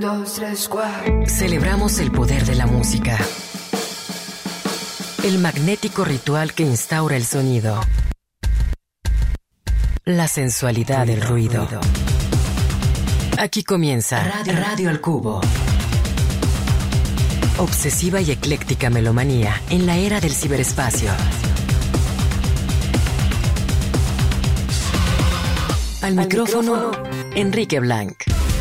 2, 3, 4. Celebramos el poder de la música. El magnético ritual que instaura el sonido. La sensualidad del ruido. Aquí comienza Radio al Cubo. Obsesiva y ecléctica melomanía en la era del ciberespacio. Al micrófono, Enrique Blanc.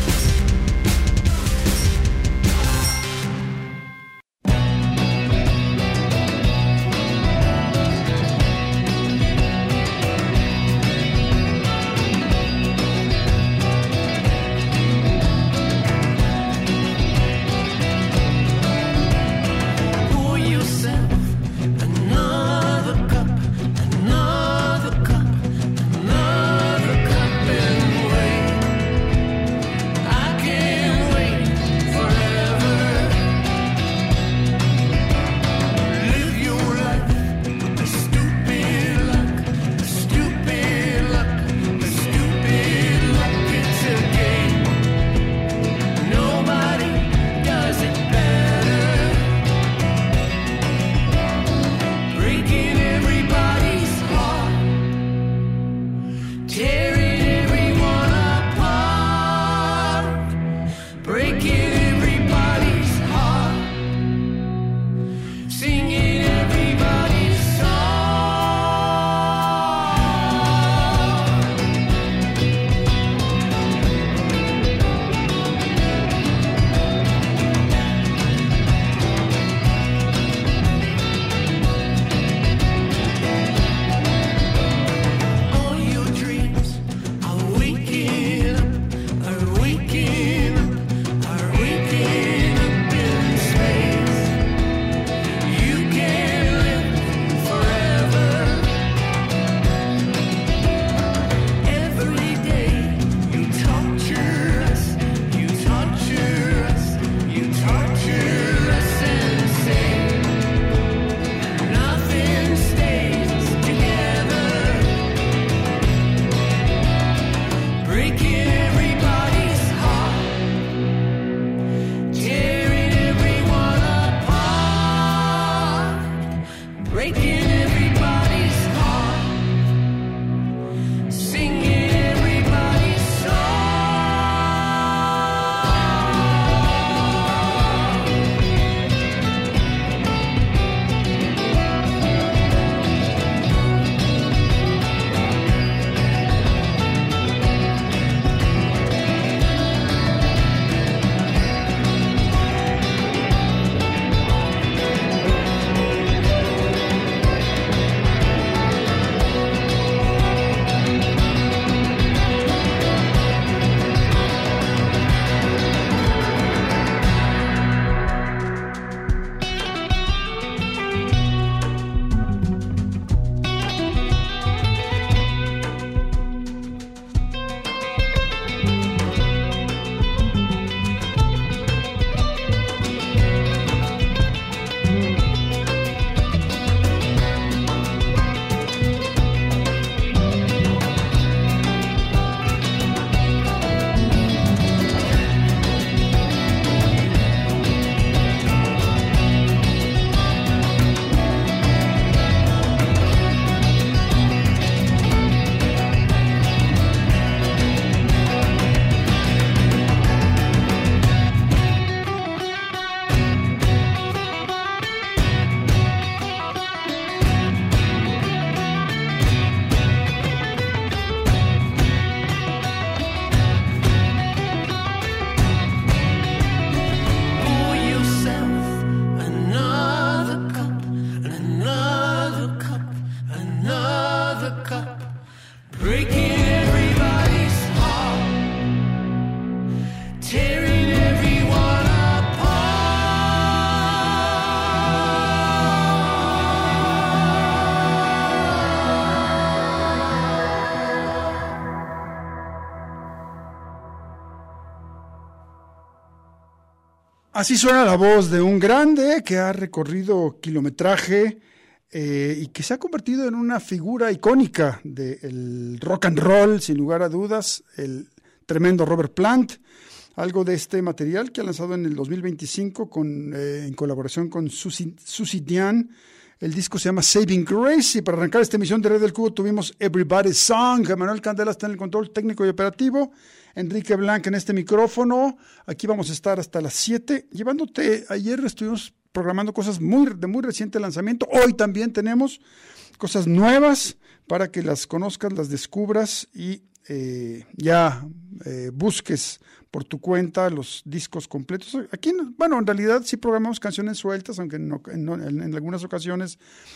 Así suena la voz de un grande que ha recorrido kilometraje y que se ha convertido en una figura icónica del rock and roll, sin lugar a dudas, el tremendo Robert Plant. algo de este material que ha lanzado en el 2025 en colaboración con Susie Diane. El disco se llama Saving Grace, y para arrancar esta emisión de Red del Cubo tuvimos Everybody's Song. Manuel Candela está en el control técnico y operativo, Enrique Blanca en este micrófono. Aquí vamos a estar hasta las 7, llevándote. Ayer estuvimos programando cosas de muy reciente lanzamiento. Hoy también tenemos cosas nuevas para que las conozcas, las descubras y busques por tu cuenta los discos completos. Aquí, bueno, en realidad sí programamos canciones sueltas, aunque en algunas ocasiones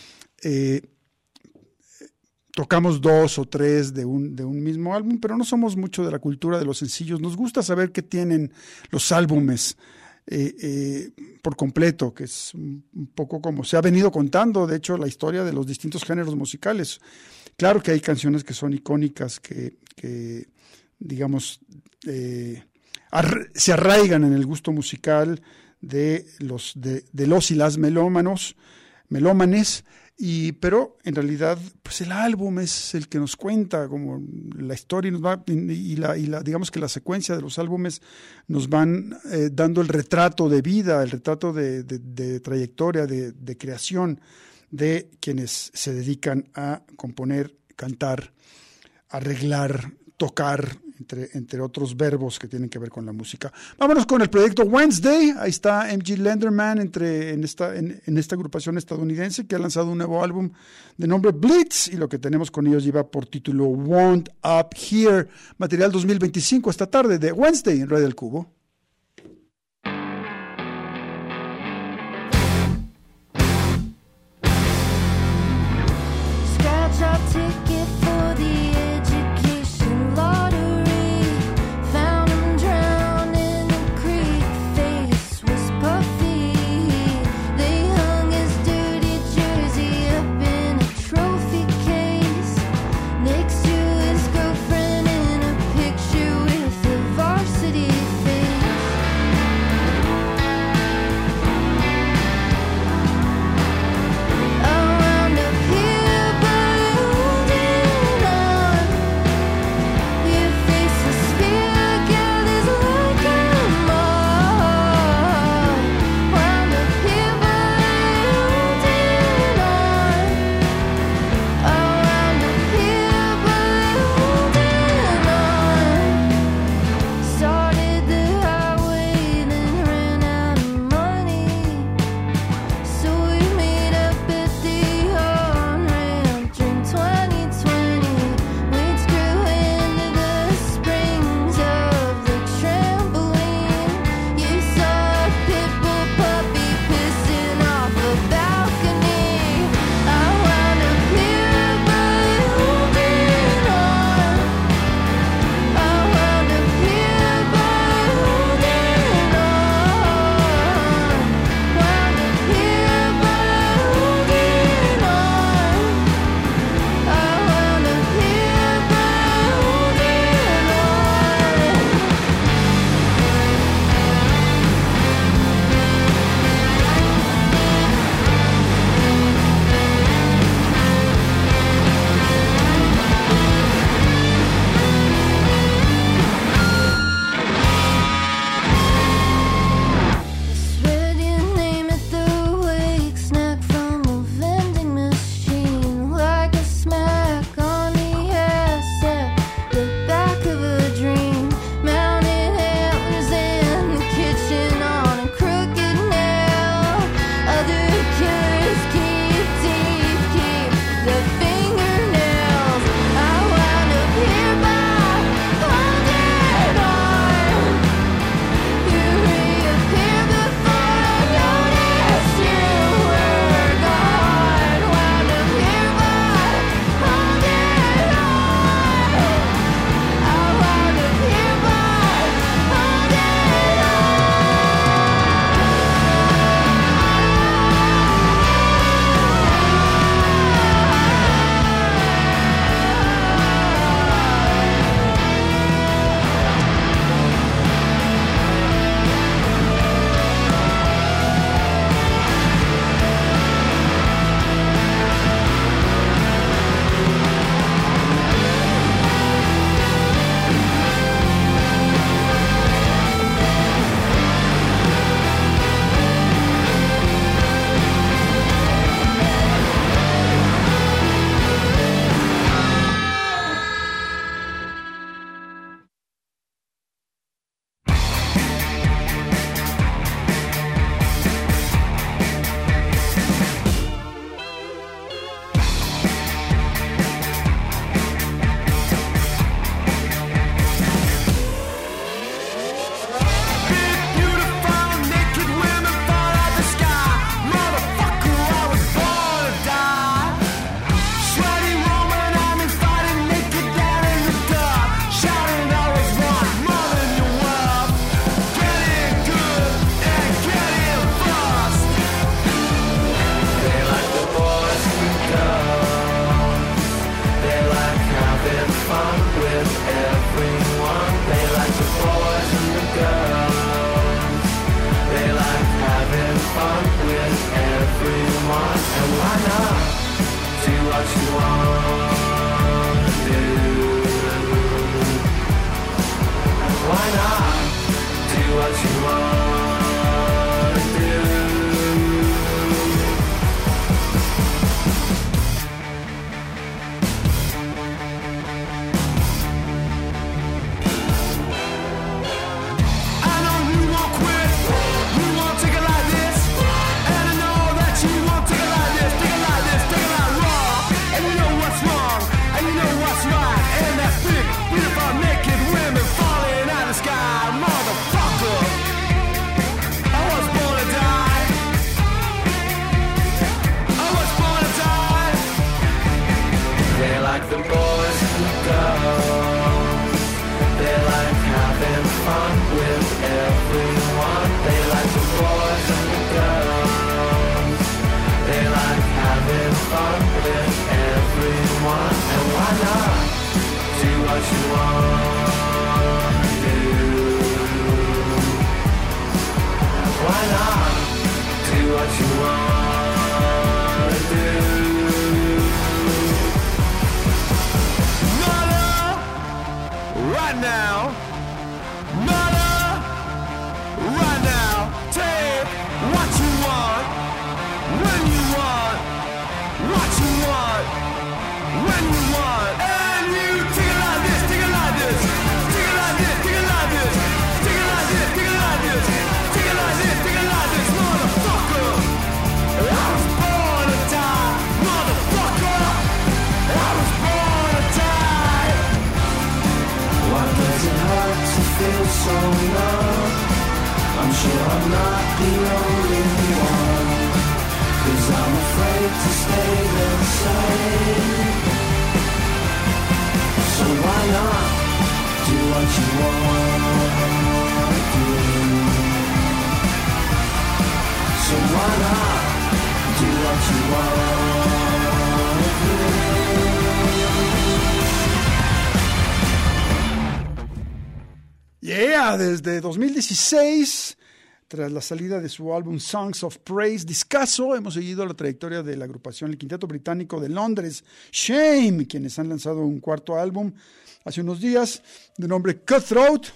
tocamos 2 o 3 de un mismo álbum, pero no somos mucho de la cultura de los sencillos. Nos gusta saber qué tienen los álbumes por completo, que es un poco como se ha venido contando, de hecho, la historia de los distintos géneros musicales. Claro que hay canciones que son icónicas, que digamos, se arraigan en el gusto musical de los y las melómanes, pero en realidad pues el álbum es el que nos cuenta como la historia, y digamos que la secuencia de los álbumes nos van dando el retrato de vida, el retrato de trayectoria, de creación de quienes se dedican a componer, cantar, arreglar, tocar, entre otros verbos que tienen que ver con la música. Vámonos con el proyecto Wednesday. Ahí está MG Lenderman en esta agrupación estadounidense que ha lanzado un nuevo álbum de nombre Blitz, y lo que tenemos con ellos lleva por título Want Up Here, material 2025, esta tarde de Wednesday en Red del Cubo. Next to his girlfriend in a picture with a varsity face. what you wanna do. I know you won't quit, you won't take it like this, and I know that you won't take it like this, take it like this, take it like raw, and you know what's wrong, and you know what's right, and that's big, beautiful, naked women falling out of the sky, motherfucker. I was born to die. I was born to die. They like the boys and the girls. They like having fun with everyone. They like the boys and the girls. They like having fun with everyone. And why not do what you want to do? Why not do what you want to do? Mother, right now. Mother, right now. Take what you want, when you want, what you want, when you want. And you take it like this, take it like this, take it like this, take it like this, take it like this, take it like this, take it like this, take it like this, motherfucker. I was born to die, motherfucker. I was born to die. Why does it hurt to feel so low? I'm sure I'm not the only one, 'cause I'm afraid to stay the same. So why not do what you want to do? So why not do what you want to do? Yeah, desde 2016, tras la salida de su álbum Songs of Praise, discazo, hemos seguido la trayectoria de la agrupación, el quinteto británico de Londres, Shame, quienes han lanzado un cuarto álbum hace unos días de nombre Cutthroat.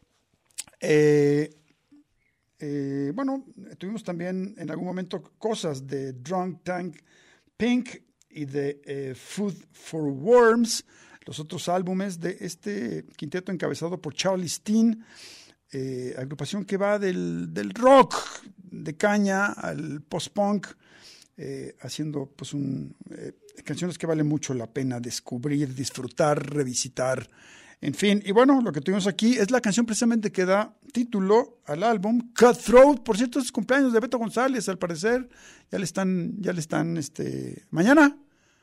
Bueno, tuvimos también en algún momento cosas de Drunk Tank Pink y de Food for Worms, los otros álbumes de este quinteto encabezado por Charlie Steen, agrupación que va del rock de caña al post-punk, haciendo pues canciones que vale mucho la pena descubrir, disfrutar, revisitar, en fin. Y bueno, lo que tuvimos aquí es la canción precisamente que da título al álbum, Cutthroat. Por cierto, es cumpleaños de Beto González, al parecer. Ya le están mañana.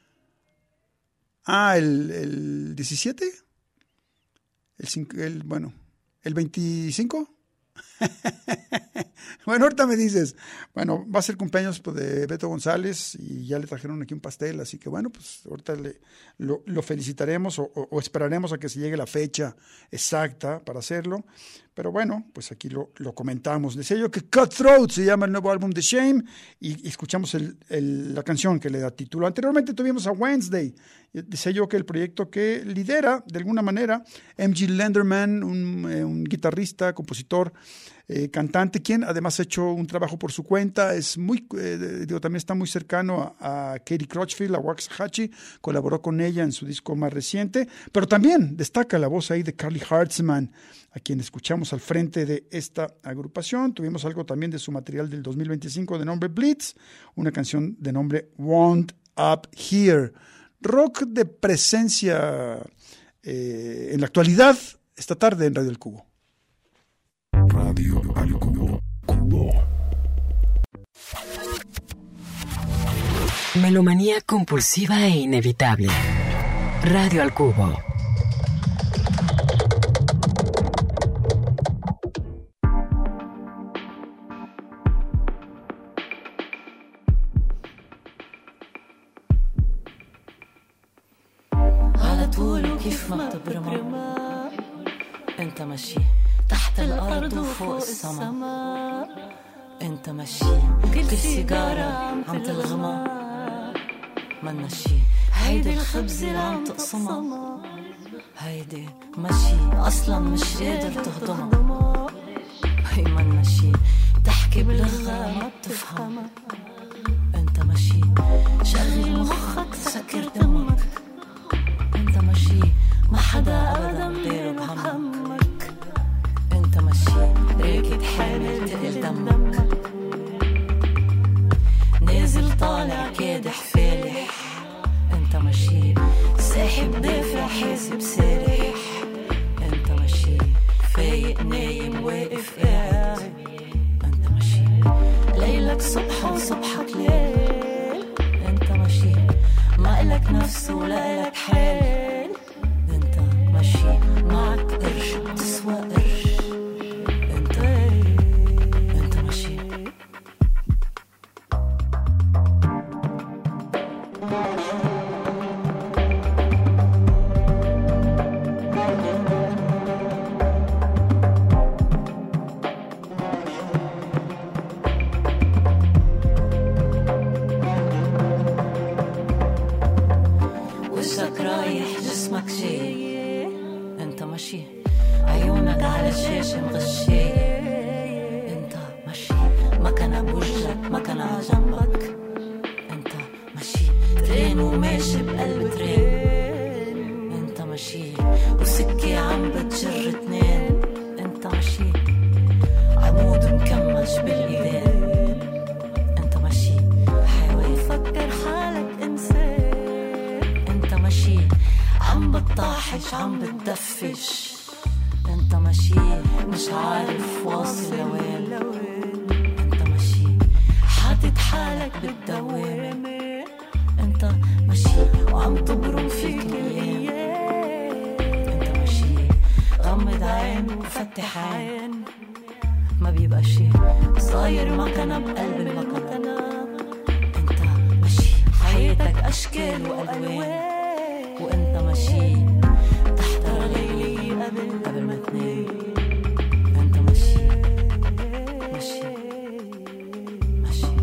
El 17. El 25. Bueno, ahorita me dices. Bueno, va a ser cumpleaños de Beto González y ya le trajeron aquí un pastel, así que bueno, pues ahorita lo felicitaremos o esperaremos a que se llegue la fecha exacta para hacerlo. Pero bueno, pues aquí lo comentamos. Decía yo que Cutthroat se llama el nuevo álbum de Shame y escuchamos la canción que le da título. Anteriormente tuvimos a Wednesday. Decía yo que el proyecto que lidera de alguna manera M.G. Lenderman, un guitarrista, compositor, cantante, quien además ha hecho un trabajo por su cuenta, es también está muy cercano a Katie Crutchfield, a Waxahachie, colaboró con ella en su disco más reciente, pero también destaca la voz ahí de Carly Hartzman, a quien escuchamos al frente de esta agrupación. Tuvimos algo también de su material del 2025 de nombre Blitz, una canción de nombre Want Up Here. Rock de presencia en la actualidad, esta tarde en Radio El Cubo. Radio al Cubo. Melomanía compulsiva e inevitable. Radio al Cubo. على طول كيف ما بتبرم انت ماشي تحت الارض وفوق السما انت ماشي كل سيجارة عم تلغمها منا شي هيدي الخبز اللي عم تقسمها هيدي ماشي اصلا مش قادر تهضمها تحكي بلغة ما بتفهمك. انت ماشي شغل مخك سكر دمك. انت ماشي ما حدا ابدا بدير بهمك. انت ماشي راكد حامل تقل دمك. نازل طالع كادح فالح. انت ماشي ساحب دافع حاسب سارح. انت ماشي فايق نايم واقف قاعد. انت ماشي ليلك صبح وصبحك ليل. انت ماشي ما إلك نفس ولا إلك حال. انت ماشي معك قرش تسوى قرش. انت ماشي وشك رايح جسمك جاي. انت ماشي عيونك على الشاشة مغشاية. انت ماشي ما كان بوجهك ما كان عجنبك. انت ماشي ترين وماشي بقلب ترين. انت ماشي وسكي عم بتجر اتنين. انت ماشي عمود مكمش بالايدين. انت ماشي حيوان فكر حالك انسان. انت ماشي عم بتطاحش عم بتدفش. انت ماشي مش عارف واصل لوين. انت ماشي حاطط حالك بالدوام. انت ماشي وعم تبرم فيك الايام. انت ماشي غمض عين وفتح عين. ما بيبقى شي صاير مكنة بقلب المكنة. انت ماشي حياتك اشكال والوان. وانت ماشي تحت رجلي قبل ما تنام. انت ماشي ماشي ماشي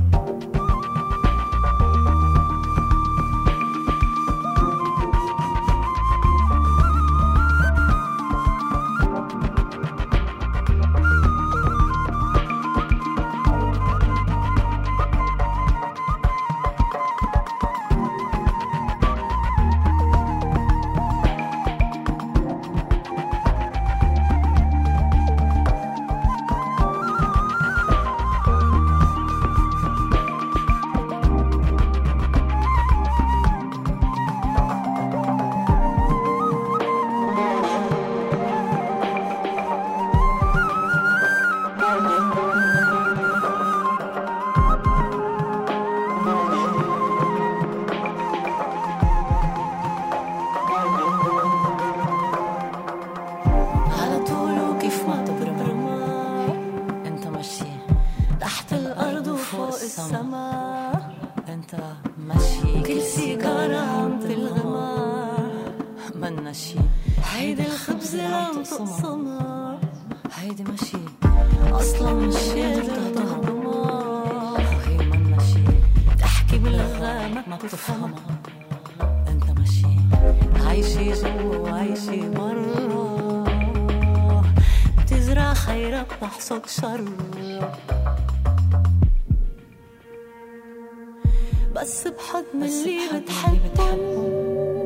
ماشي هيدي الخبزة عم تقسمها. هيدي ماشي أصلا مش قادرة تهضمها. هي منا شي تحكي بلغة ما بتفهمها. انت ماشي عايشة جوا وعايشة برا. بتزرع خيرة بتحصد شر. بس بحضن اللي بتحبهم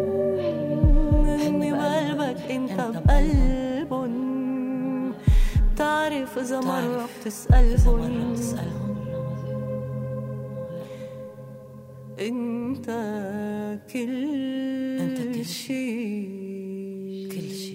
هني بقلبك انت بقلبهم. بتعرف اذا مرة بتسألهم انت كل شيء.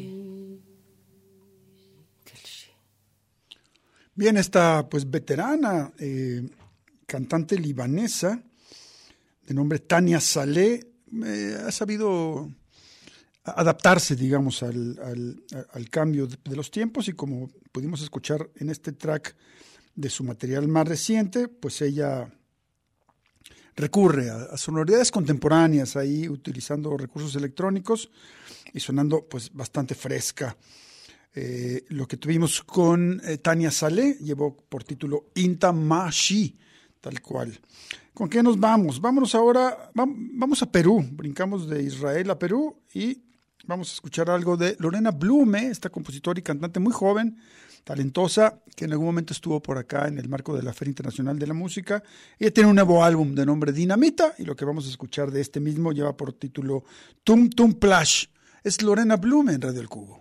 Bien, esta pues veterana cantante libanesa de nombre Tania Saleh ha sabido adaptarse, digamos, al cambio de los tiempos, y como pudimos escuchar en este track de su material más reciente, pues ella recurre a sonoridades contemporáneas, ahí utilizando recursos electrónicos y sonando pues bastante fresca. Lo que tuvimos con Tania Saleh llevó por título Inta Mashi, tal cual. ¿Con qué nos vamos? Vámonos ahora, vamos a Perú, brincamos de Israel a Perú y vamos a escuchar algo de Lorena Blume, esta compositora y cantante muy joven, talentosa, que en algún momento estuvo por acá en el marco de la Feria Internacional de la Música. Ella tiene un nuevo álbum de nombre Dinamita, y lo que vamos a escuchar de este mismo lleva por título Tum Tum Plash. Es Lorena Blume en Radio El Cubo.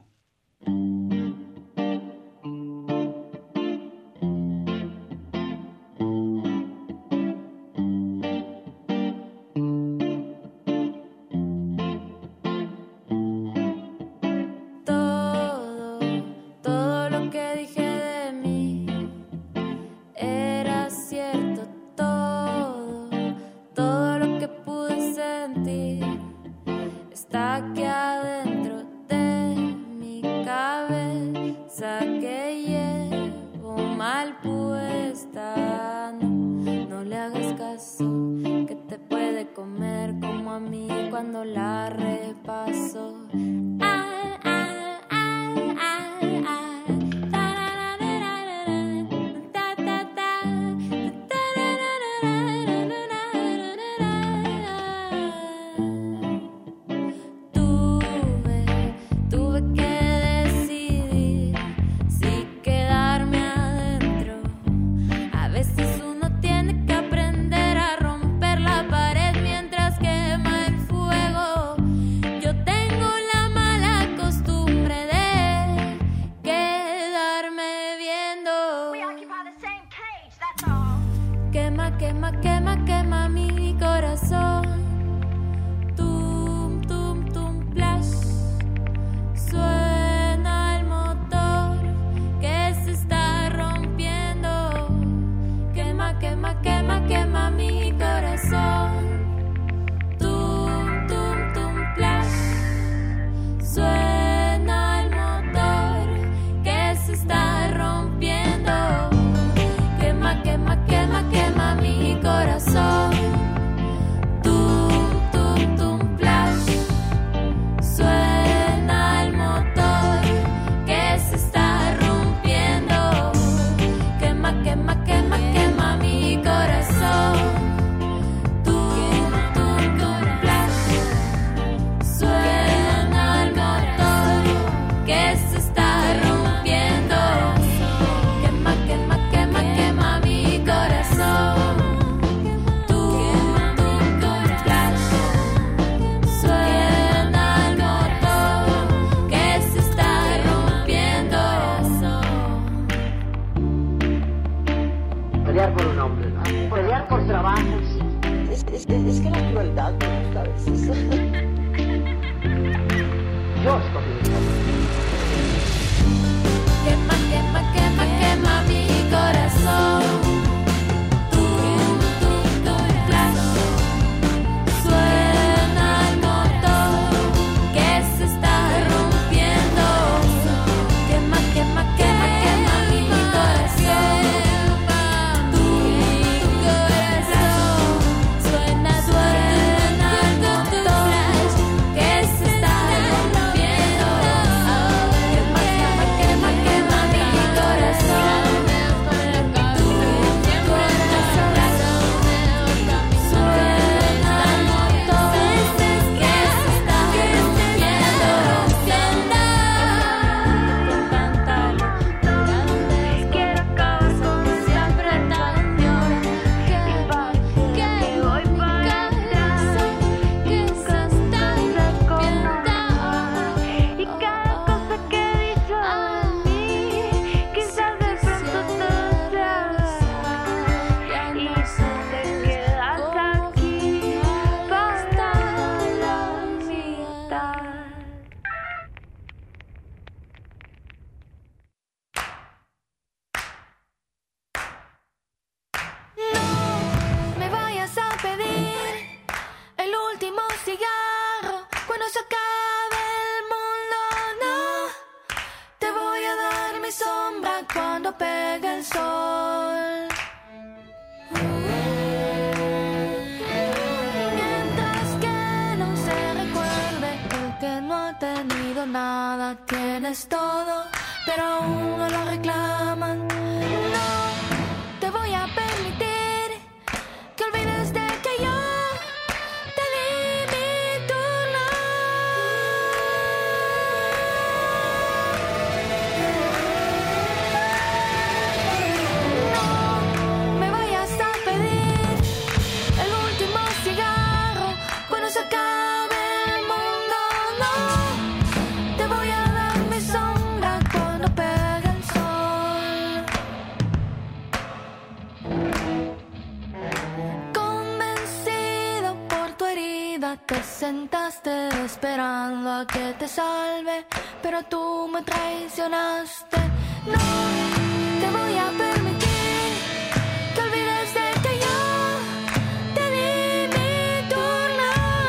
te sentaste esperando a que te salve, pero tú me traicionaste. No te voy a permitir que olvides de que yo te di mi turno.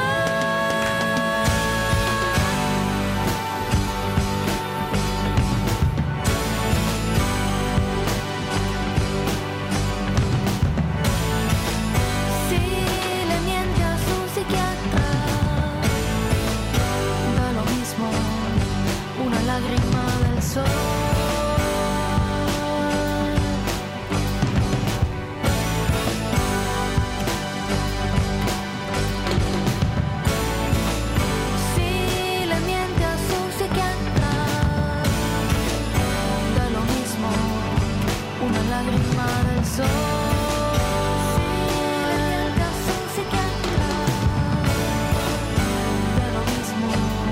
Si le miente a su psiquiatra, da lo mismo una lágrima del sol. Si le miente a su psiquiatra, da lo mismo una lágrima del sol. Si le miente a su psiquiatra, da lo mismo.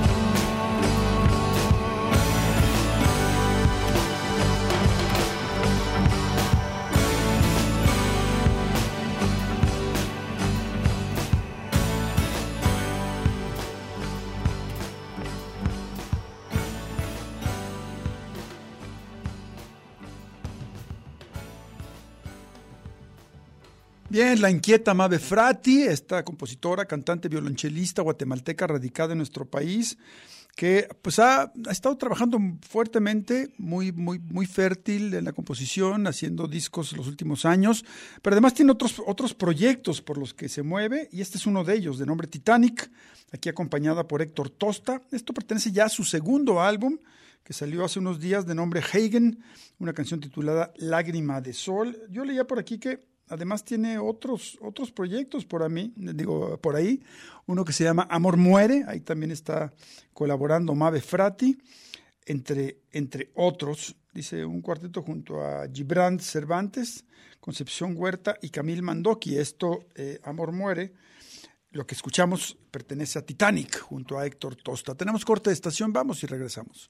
Bien, la inquieta Mabe Frati, esta compositora, cantante, violonchelista guatemalteca radicada en nuestro país, que pues ha estado trabajando fuertemente, muy fértil en la composición, haciendo discos los últimos años, pero además tiene otros proyectos por los que se mueve, y este es uno de ellos, de nombre Titanic, aquí acompañada por Héctor Tosta. Esto pertenece ya a su segundo álbum, que salió hace unos días, de nombre Hagen, una canción titulada Lágrima de Sol. Yo leía por aquí que además tiene otros proyectos por ahí, uno que se llama Amor Muere, ahí también está colaborando Mabe Frati, entre otros, dice, un cuarteto junto a Gibran Cervantes, Concepción Huerta y Camil Mandoki. Esto, Amor Muere, lo que escuchamos pertenece a Titanic junto a Héctor Tosta. Tenemos corte de estación, vamos y regresamos.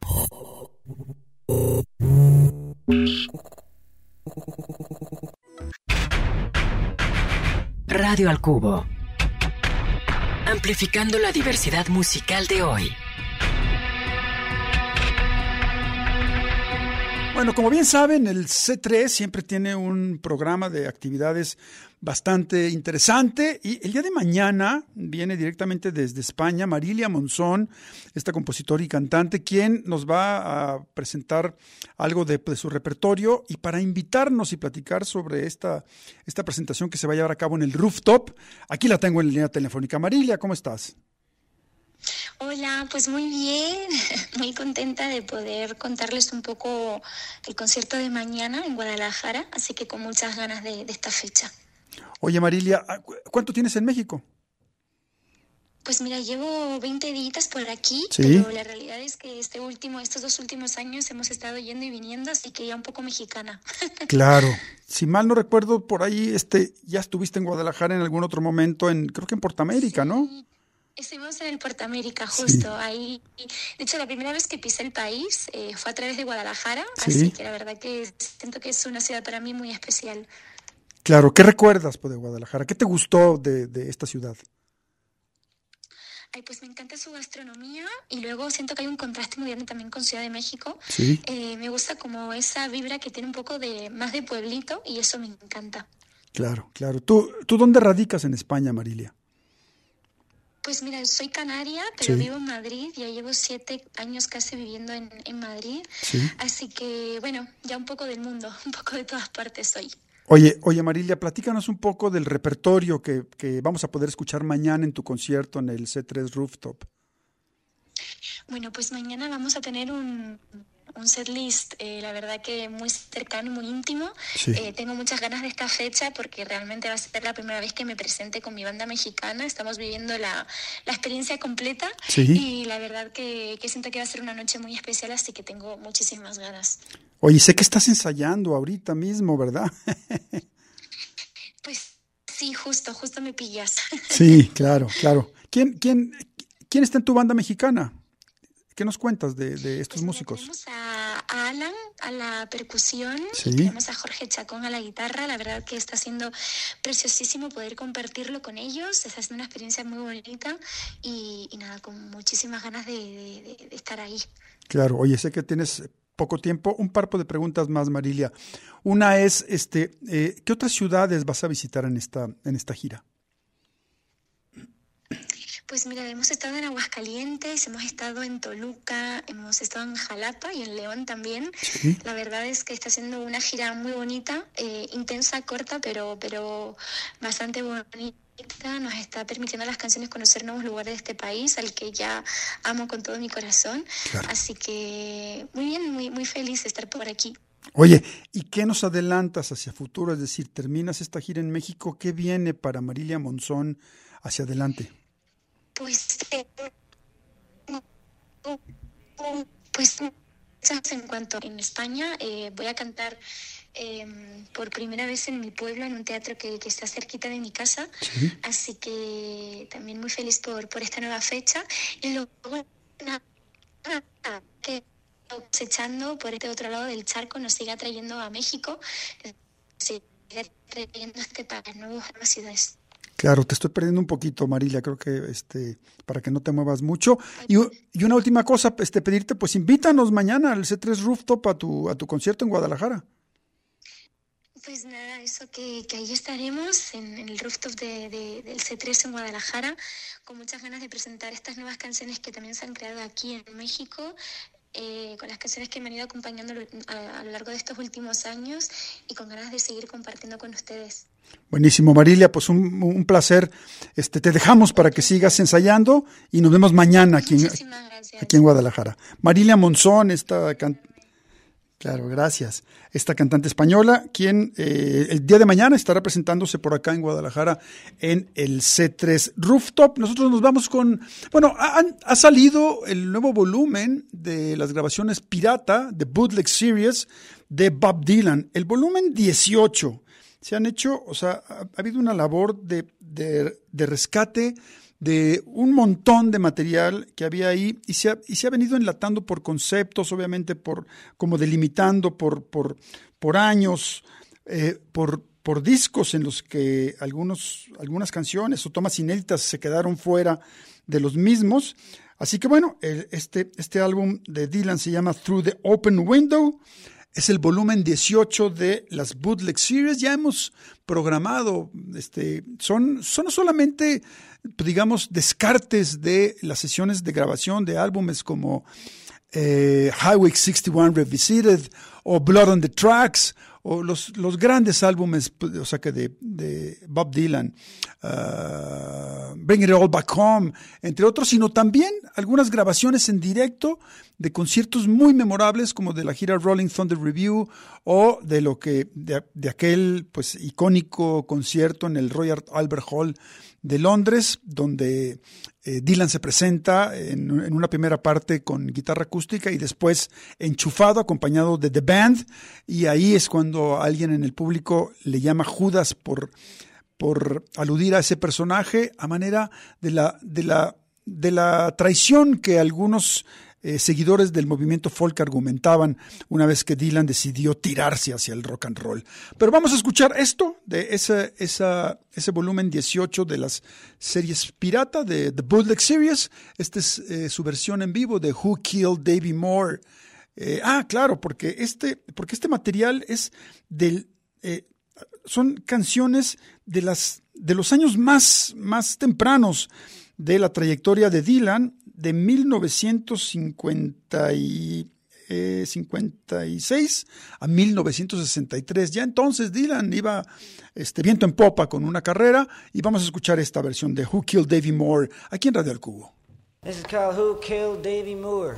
Radio al Cubo, amplificando la diversidad musical de hoy. Bueno, como bien saben, el C3 siempre tiene un programa de actividades bastante interesante, y el día de mañana viene directamente desde España Marilia Monzón, esta compositora y cantante, quien nos va a presentar algo de su repertorio, y para invitarnos y platicar sobre esta presentación que se va a llevar a cabo en el Rooftop, aquí la tengo en línea telefónica. Marilia, ¿cómo estás? Hola, pues muy bien, muy contenta de poder contarles un poco el concierto de mañana en Guadalajara, así que con muchas ganas de esta fecha. Oye, Marilia, ¿cuánto tienes en México? Pues mira, llevo 20 días por aquí, ¿sí? Pero la realidad es que estos 2 últimos años hemos estado yendo y viniendo, así que ya un poco mexicana. Claro, si mal no recuerdo, por ahí ya estuviste en Guadalajara en algún otro momento, creo que en Portamérica, sí. ¿No? Estuvimos en el Portamérica, justo, sí. Ahí. De hecho, la primera vez que pisé el país fue a través de Guadalajara, sí. Así que la verdad que siento que es una ciudad para mí muy especial. Claro, ¿qué recuerdas de Guadalajara? ¿Qué te gustó de esta ciudad? Ay, pues me encanta su gastronomía, y luego siento que hay un contraste muy grande también con Ciudad de México. Sí. Me gusta como esa vibra que tiene un poco más de pueblito, y eso me encanta. Claro. ¿Tú dónde radicas en España, Marilia? Pues mira, soy canaria, pero sí. Vivo en Madrid, ya llevo 7 años casi viviendo en Madrid, sí. Así que bueno, ya un poco del mundo, un poco de todas partes soy. Oye, Marilia, platícanos un poco del repertorio que vamos a poder escuchar mañana en tu concierto en el C3 Rooftop. Bueno, pues mañana vamos a tener un setlist, la verdad que muy cercano, muy íntimo. Sí. Tengo muchas ganas de esta fecha porque realmente va a ser la primera vez que me presente con mi banda mexicana. Estamos viviendo la experiencia completa, sí. Y la verdad que siento que va a ser una noche muy especial, así que tengo muchísimas ganas. Oye, sé que estás ensayando ahorita mismo, ¿verdad? Pues sí, justo me pillas. Sí, claro. ¿Quién está en tu banda mexicana? ¿Qué nos cuentas de estos músicos? Tenemos a a la percusión, Sí. y tenemos a Jorge Chacón a la guitarra. La verdad que está siendo preciosísimo poder compartirlo con ellos. Está siendo una experiencia muy bonita y nada, con muchísimas ganas de estar ahí. Claro, oye, sé que tienes poco tiempo. Un par de preguntas más, Marilia. Una es, ¿qué otras ciudades vas a visitar en esta gira? Pues mira, hemos estado en Aguascalientes, hemos estado en Toluca, hemos estado en Jalapa y en León también. Sí. La verdad es que está siendo una gira muy bonita, intensa, corta, pero bastante bonita. Nos está permitiendo a las canciones conocer nuevos lugares de este país, al que ya amo con todo mi corazón. Claro. Así que muy bien, muy, muy feliz de estar por aquí. Oye, ¿y qué nos adelantas hacia futuro? Es decir, terminas esta gira en México, ¿qué viene para Marilia Monzón hacia adelante? Pues en cuanto en España, voy a cantar por primera vez en mi pueblo, en un teatro que está cerquita de mi casa. Sí. Así que también muy feliz por esta nueva fecha. Y luego que cosechando por este otro lado del charco nos siga trayendo a México, siga trayendo para nuevas ciudades. Claro, te estoy perdiendo un poquito, Marilia, creo que para que no te muevas mucho. Y una última cosa, pedirte, pues invítanos mañana al C3 Rooftop a tu concierto en Guadalajara. Pues nada, eso que ahí estaremos en el rooftop del C3 en Guadalajara, con muchas ganas de presentar estas nuevas canciones que también se han creado aquí en México, con las canciones que me han ido acompañando a lo largo de estos últimos años y con ganas de seguir compartiendo con ustedes. Buenísimo, Marilia, pues un placer. Te dejamos para que sigas ensayando y nos vemos mañana Muchísimas gracias. aquí en Guadalajara. Marilia Monzón, claro, gracias. Esta cantante española, quien el día de mañana estará presentándose por acá en Guadalajara en el C3 Rooftop. Nosotros nos vamos ha salido el nuevo volumen de las grabaciones pirata de Bootleg Series de Bob Dylan, el volumen 18. Se han hecho, ha habido una labor de rescate de un montón de material que había ahí y se ha venido enlatando por conceptos, obviamente como delimitando por años, por discos en los que algunas canciones o tomas inéditas se quedaron fuera de los mismos. Así que bueno, este álbum de Dylan se llama Through the Open Window. Es el volumen 18 de las Bootleg Series. Ya hemos programado, son no solamente, digamos, descartes de las sesiones de grabación de álbumes como Highway 61 Revisited o Blood on the Tracks o los grandes álbumes, de Bob Dylan, Bring It All Back Home, entre otros, sino también algunas grabaciones en directo de conciertos muy memorables como de la gira Rolling Thunder Review o de aquel pues icónico concierto en el Royal Albert Hall de Londres, donde Dylan se presenta en una primera parte con guitarra acústica y después enchufado, acompañado de The Band, y ahí es cuando alguien en el público le llama Judas por aludir a ese personaje a manera de la traición que algunos seguidores del movimiento folk argumentaban una vez que Dylan decidió tirarse hacia el rock and roll. Pero vamos a escuchar esto de ese volumen 18 de las series pirata de The Bootleg Series. Esta es su versión en vivo de Who Killed Davey Moore. Claro, porque este material es son canciones de los años más tempranos de la trayectoria de Dylan, de 1956 a 1963. Ya entonces Dylan iba viento en popa con una carrera, y vamos a escuchar esta versión de Who Killed Davey Moore aquí en Radio El Cubo. This is called Who Killed Davey Moore.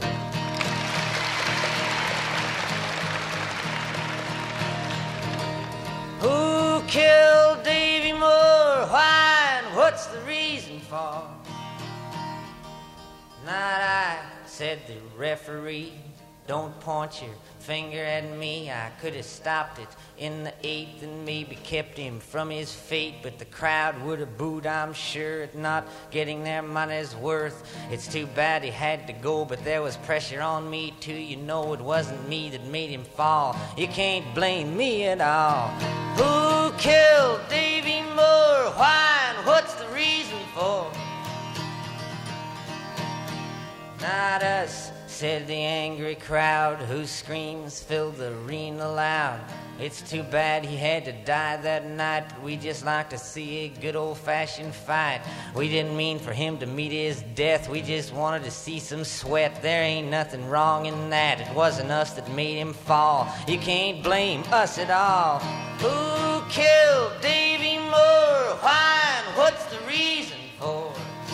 Who killed Davey Moore? Why and what's the reason for? Not I, said the referee. Don't point your finger at me. I could have stopped it in the 8th and maybe kept him from his fate, but the crowd would have booed, I'm sure, at not getting their money's worth. It's too bad he had to go, but there was pressure on me too. You know it wasn't me that made him fall. You can't blame me at all. Who killed Davy Moore? Why and what's the reason for? Not us, said the angry crowd, whose screams filled the arena loud. It's too bad he had to die that night, but we just like to see a good old-fashioned fight. We didn't mean for him to meet his death, we just wanted to see some sweat. There ain't nothing wrong in that, it wasn't us that made him fall. You can't blame us at all. Who killed Davy Moore? Why and what's the reason for?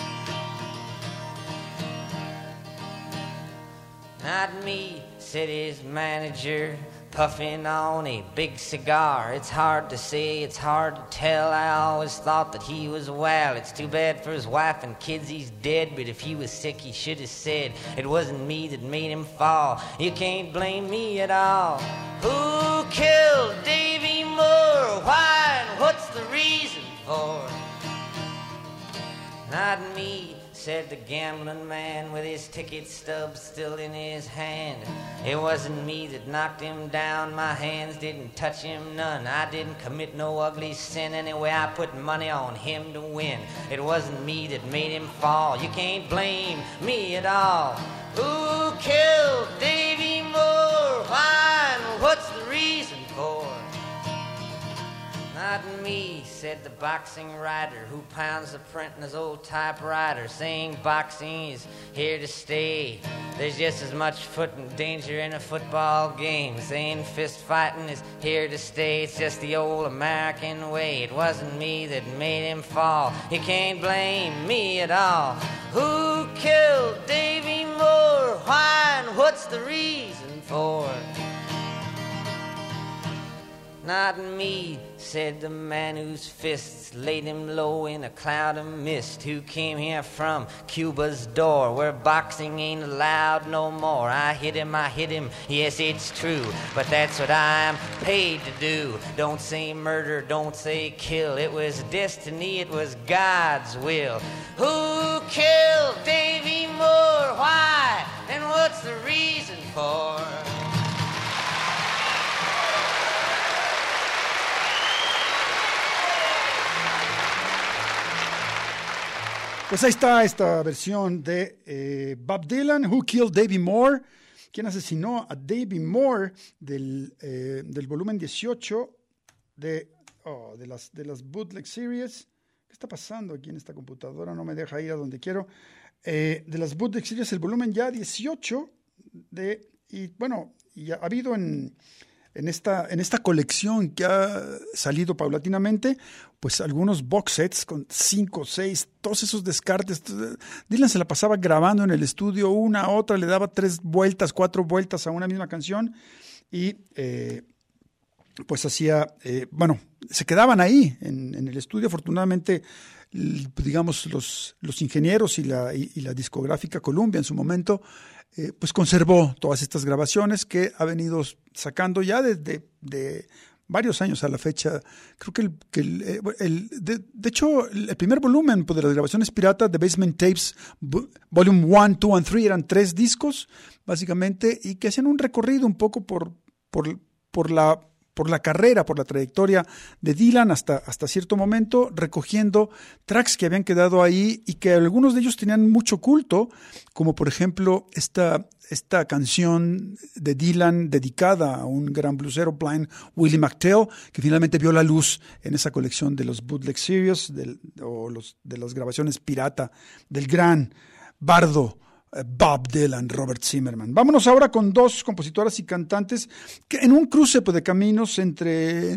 Not me, said his manager, puffing on a big cigar. It's hard to say, it's hard to tell. I always thought that he was well. It's too bad for his wife and kids he's dead, but if he was sick he should have said it wasn't me that made him fall. You can't blame me at all. Who killed Davy Moore? Why and what's the reason for? Not me, said the gambling man with his ticket stub still in his hand. It wasn't me that knocked him down, my hands didn't touch him none. I didn't commit no ugly sin anyway, I put money on him to win. It wasn't me that made him fall, you can't blame me at all. Who killed Davy Moore? Why and what's the reason for? Not me, said the boxing writer who pounds the print in his old typewriter, saying boxing is here to stay. There's just as much foot and danger in a football game, saying fist fighting is here to stay. It's just the old American way. It wasn't me that made him fall. You can't blame me at all. Who killed Davy Moore? Why and what's the reason for? Not me, said the man whose fists laid him low in a cloud of mist, who came here from Cuba's door, where boxing ain't allowed no more. I hit him, yes it's true, but that's what I'm paid to do. Don't say murder, don't say kill, it was destiny, it was God's will. Who killed Davy Moore? Why? And what's the reason for? Pues ahí está esta versión de Bob Dylan, Who Killed Davy Moore, quien asesinó a Davy Moore del volumen 18 de las Bootleg Series. ¿Qué está pasando aquí en esta computadora? No me deja ir a donde quiero. De las Bootleg Series, el volumen ya 18 y ha habido en esta colección que ha salido paulatinamente, pues algunos box sets con 5, 6, todos esos descartes. Dylan se la pasaba grabando en el estudio una, otra, le daba 3 vueltas, 4 vueltas a una misma canción y pues hacía, se quedaban ahí en el estudio. Afortunadamente, digamos, los ingenieros y la discográfica Columbia en su momento pues conservó todas estas grabaciones que ha venido sacando ya desde de varios años a la fecha. Creo que de hecho el primer volumen de las grabaciones pirata, The Basement Tapes Volume 1, 2 and 3, eran 3 discos básicamente, y que hacían un recorrido un poco por la carrera, por la trayectoria de Dylan hasta cierto momento, recogiendo tracks que habían quedado ahí y que algunos de ellos tenían mucho culto, como por ejemplo esta canción de Dylan dedicada a un gran bluesero, Blind Willie McTell, que finalmente vio la luz en esa colección de los Bootleg Series, de las grabaciones pirata del gran bardo Bob Dylan, Robert Zimmerman. Vámonos ahora con 2 compositoras y cantantes que en un cruce de caminos entre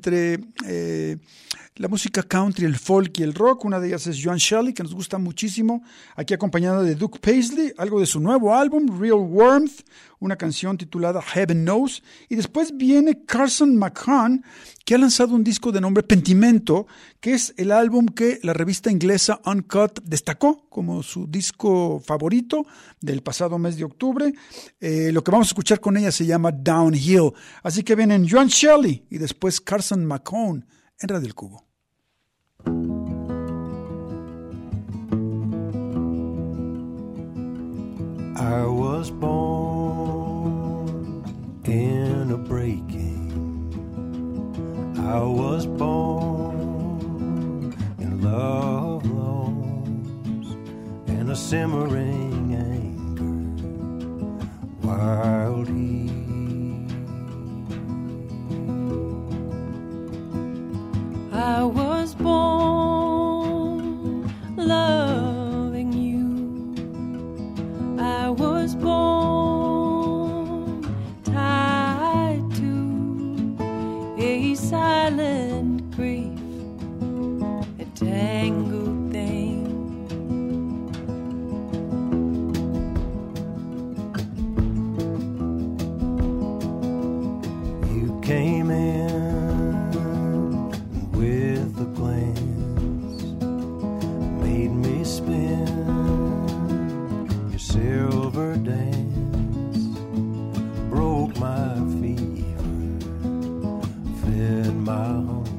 la música country, el folk y el rock. Una de ellas es Joan Shelley, que nos gusta muchísimo, aquí acompañada de Duke Paisley, algo de su nuevo álbum, Real Warmth, una canción titulada Heaven Knows. Y después viene Carson McCann, que ha lanzado un disco de nombre Pentimento, que es el álbum que la revista inglesa Uncut destacó como su disco favorito éxito del pasado mes de octubre. Lo que vamos a escuchar con ella se llama Downhill. Así que vienen Joan Shelley y después Carson McCone en Radio El Cubo. I was born in a breaking. I was born in love loans and a simmering anger, wild heat. I was born loving you. I was born tied to a silent grief, a tangled thing. You came in with a glance, made me spin your silver dance, broke my fever, fed my hunger.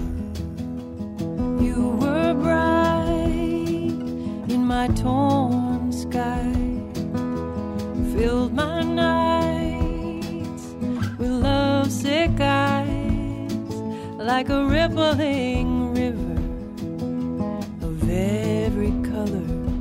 You were bright in my torn sky, filled my nights with lovesick eyes, like a rippling river of every color.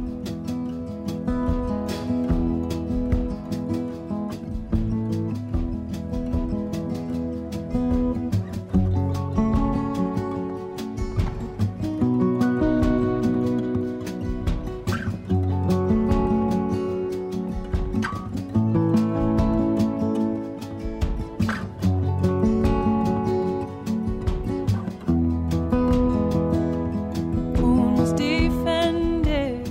Wounds defended,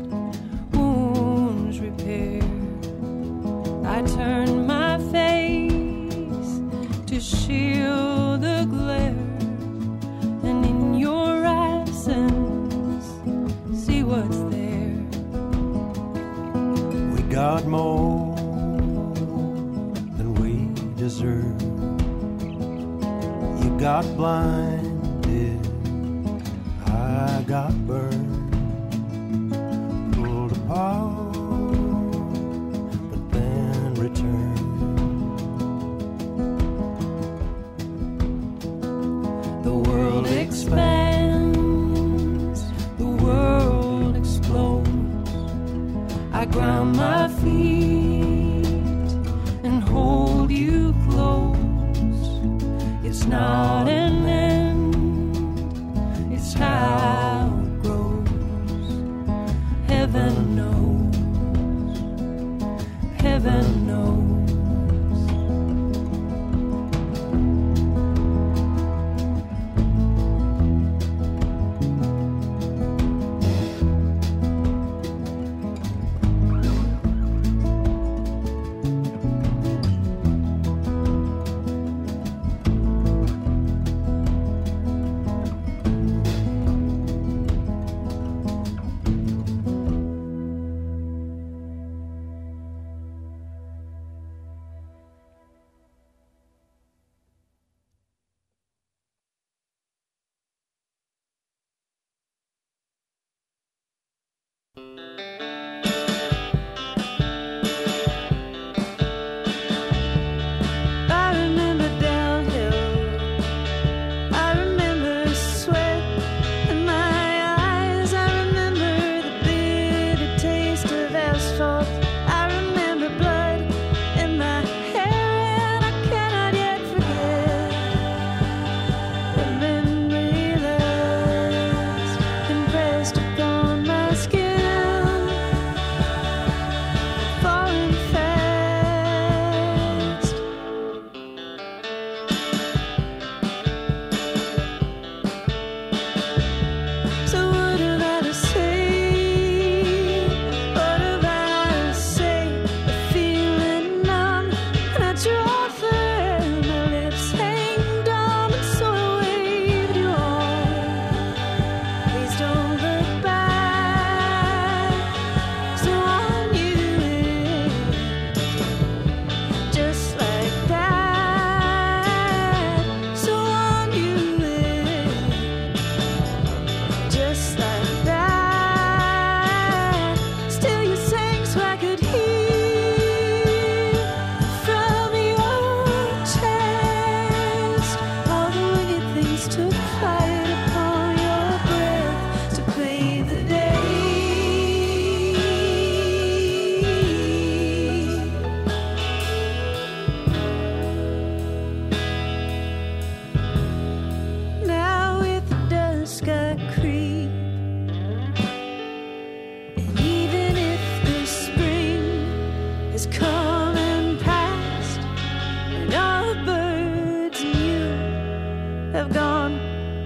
wounds repaired. I turned my face to shield the glare, and in your absence, see what's there. We got more than we deserve. You got blinded, I got burned, pulled apart, but then returned. The world expands, the world explodes. I ground my feet and hold you close. It's not an end, it's how it grows. Heaven knows, heaven knows. I remember downhill, I remember sweat in my eyes, I remember the bitter taste of asphalt, I remember blood in my hair, and I cannot yet forget the memory that's impressed upon my skin.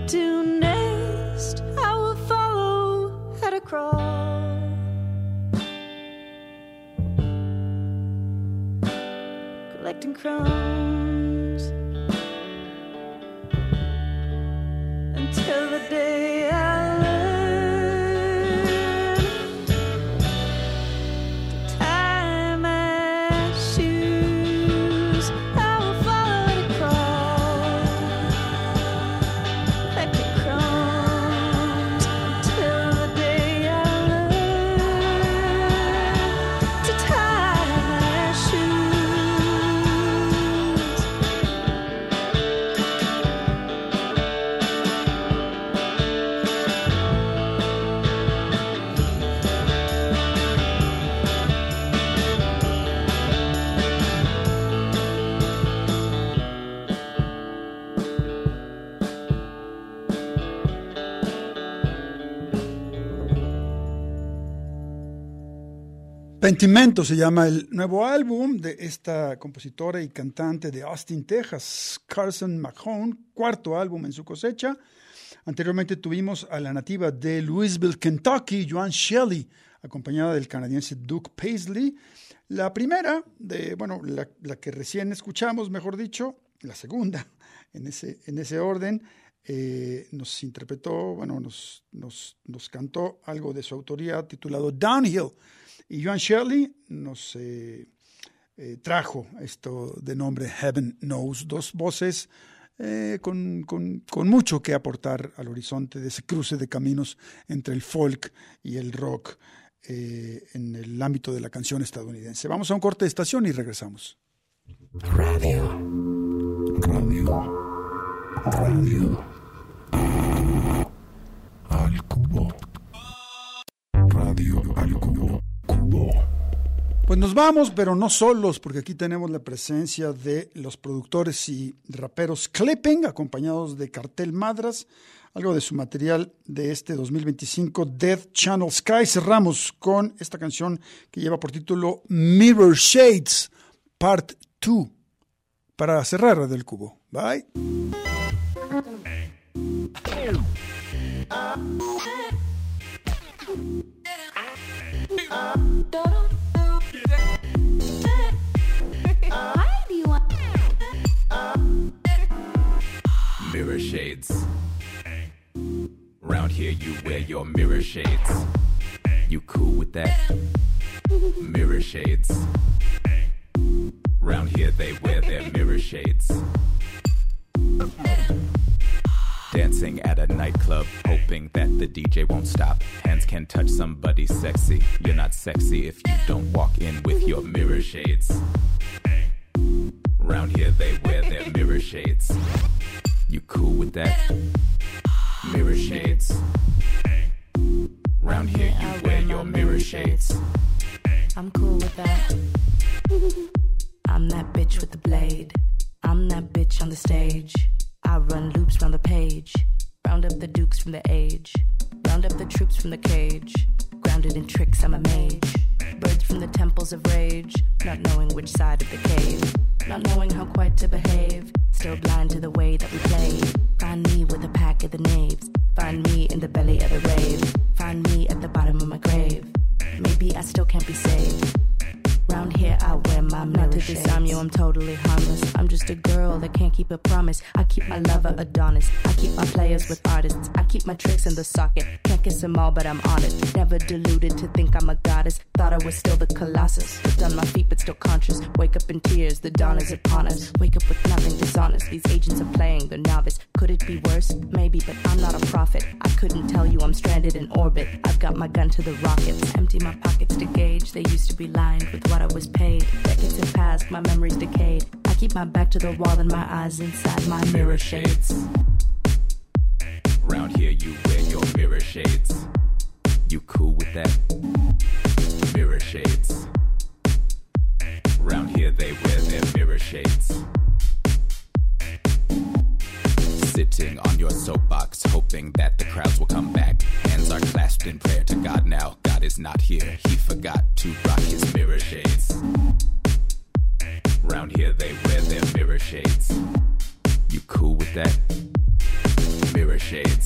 to next, I will follow at a crawl. Collecting crumbs until the day I learn to tie my shoes. I will follow the crawl, collecting crumbs until the day I learn to tie my shoes. Pentimento se llama el nuevo álbum de esta compositora y cantante de Austin, Texas, Carson McHone, cuarto álbum en su cosecha. Anteriormente tuvimos a la nativa de Louisville, Kentucky, Joan Shelley, acompañada del canadiense Duke Paisley. La primera, la que recién escuchamos, mejor dicho, la segunda, en ese orden, nos interpretó, nos cantó algo de su autoría titulado Downhill. Y Joan Shelley nos trajo esto de nombre Heaven Knows, dos voces con mucho que aportar al horizonte de ese cruce de caminos entre el folk y el rock en el ámbito de la canción estadounidense. Vamos a un corte de estación y regresamos. Radio al cubo. Radio al cubo. Pues nos vamos, pero no solos, porque aquí tenemos la presencia de los productores y raperos Clipping, acompañados de Cartel Madras, algo de su material de este 2025, Death Channel Sky. Cerramos con esta canción que lleva por título Mirror Shades, Part 2, para cerrar Radio El Cubo. Bye. Mirror shades. Round here you wear your mirror shades. You cool with that? Mirror shades. Round here they wear their mirror shades. Dancing at a nightclub, hoping that the DJ won't stop. Hands can touch somebody sexy. You're not sexy if you don't walk in with your mirror shades. Round here they wear their mirror shades. You cool with that? Mirror shades. Round here you wear your mirror shades. I'm cool with that. I'm that bitch with the blade. I'm that bitch on the stage. I run loops round the page. Round up the dukes from the age. Round up the troops from the cage. Grounded in tricks, I'm a mage. Birds from the temples of rage. Not knowing which side of the cave. Not knowing how quite to behave. Still blind to the way that we play. Find me with a pack of the knaves. Find me in the belly of the rave. Find me at the bottom of my grave. Maybe I still can't be saved. Round here I wear my mirror shades. Not to disarm you, I'm totally harmless. I'm just a girl that can't keep a promise. I keep my lover Adonis. I keep my players with artists. I keep my tricks in the socket. Can't kiss them all, but I'm honest. Never deluded to think I'm a goddess. Thought I was still the colossus. Hooked on my feet, but still conscious. Wake up in tears, the dawn is upon us. Wake up with nothing dishonest. These agents are playing, they're novice. Could it be worse? Maybe, but I'm not a prophet. I couldn't tell you I'm stranded in orbit. I've got my gun to the rockets. Empty my pockets to gauge. They used to be lined with what I was paid. Decades have passed, my memory's decayed. I keep my back to the wall and my eyes inside my mirror shades. Round here you wear your mirror shades. You cool with that? Mirror shades. Round here they wear their mirror shades. Sitting on your soapbox, hoping that the crowds will come back. Hands are clasped in prayer to God now. God is not here, he forgot to rock his mirror shades. Round here they wear their mirror shades. You cool with that? Mirror shades.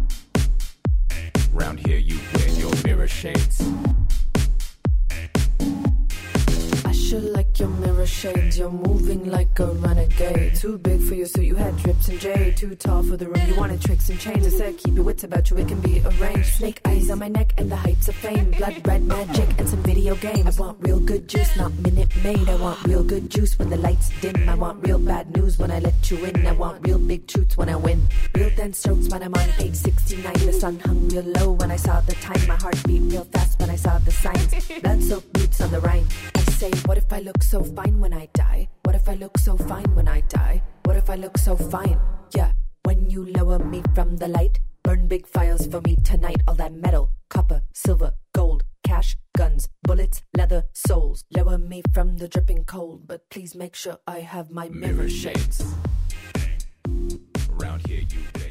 Round here you wear your mirror shades. I should like your mirror shades. You're moving like a renegade. Too big for your suit, you had drips and jade. Too tall for the room, you wanted tricks and chains. I said keep your wits about you, it can be arranged. Snake eyes on my neck and the heights of fame. Blood red magic and some video games. I want real good juice, not Minute Maid. I want real good juice when the lights dim. I want real bad news when I let you in. I want real big truths when I win. Real dense strokes when I'm on page 69. The sun hung real low when I saw the time. My heart beat real fast when I saw the signs. Blood-soaked boots on the Rhine. I say, what if I look so fine when I die? What if I look so fine when I die? What if I look so fine? Yeah, when you lower me from the light, burn big fires for me tonight. All that metal, copper, silver, gold, cash, guns, bullets, leather, souls. Lower me from the dripping cold, but please make sure I have my mirror shades. Around here you